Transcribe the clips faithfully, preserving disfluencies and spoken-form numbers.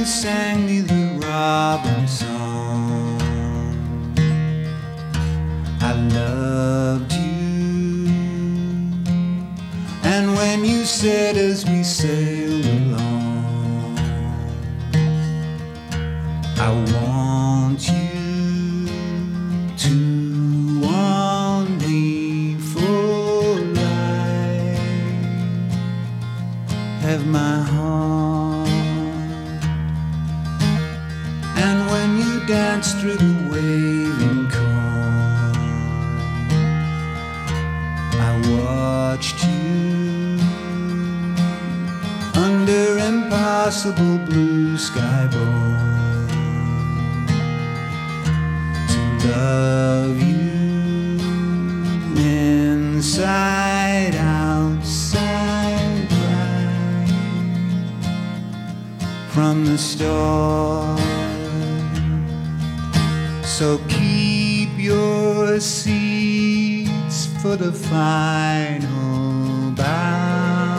you sang me the robin song, I loved you. And when you said as we sailed along, I want you to want me for life, have my heart. And when you danced through the waving corn, I watched you under impossible blue sky born to love you inside, outside, right from the start. So keep your seats for the final bow.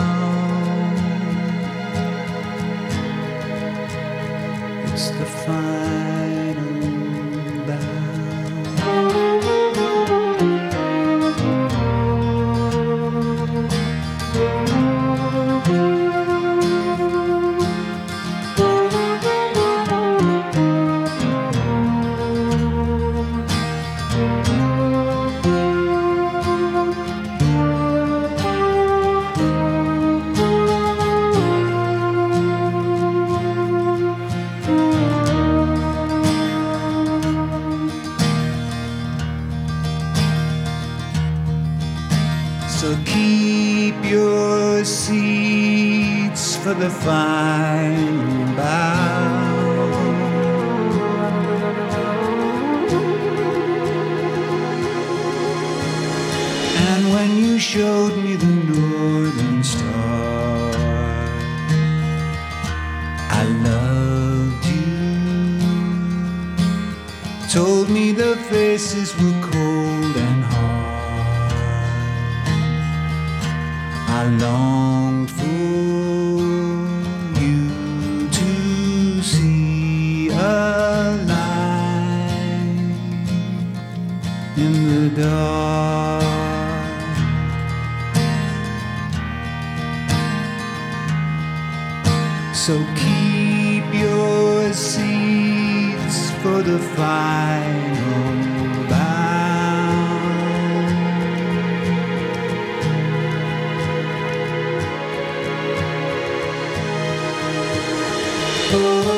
It's the final bow. So keep your seats for the final bow. And when you showed me the northern star, I loved you. Told me the faces were cold and hard. I longed for you to see a light in the dark. So keep your seats for the final bow.